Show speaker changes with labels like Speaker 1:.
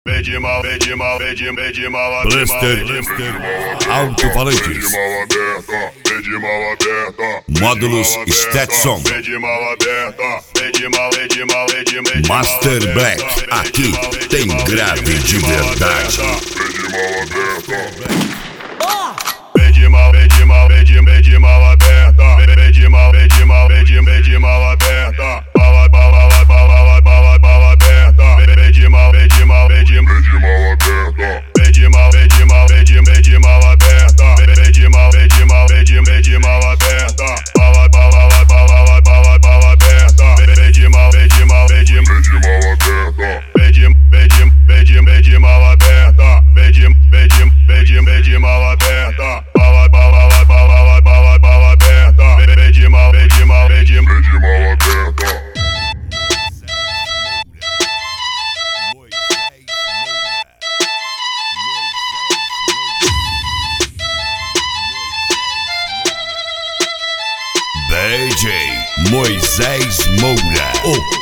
Speaker 1: Vede mal,
Speaker 2: Blaster, alto-falantes, módulos Stetson, Master Black, aqui tem grave de verdade.
Speaker 1: Vede mal aberta, vede mal aberta, bala aberta, vede mal aberta, vede mal aberta, bala aberta, vede mal aberta, vede mal aberta, mal aberta, bala aberta, vede mal aberta.
Speaker 2: DJ Moisés Moura, o